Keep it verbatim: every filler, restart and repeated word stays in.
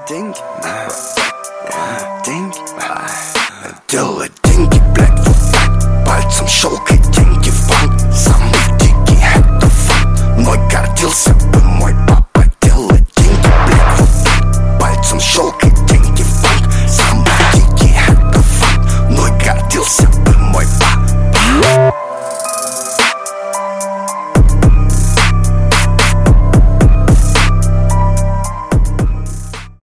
деньги, деньги. Делай деньги, блядь, вот так, пальцем щелкай.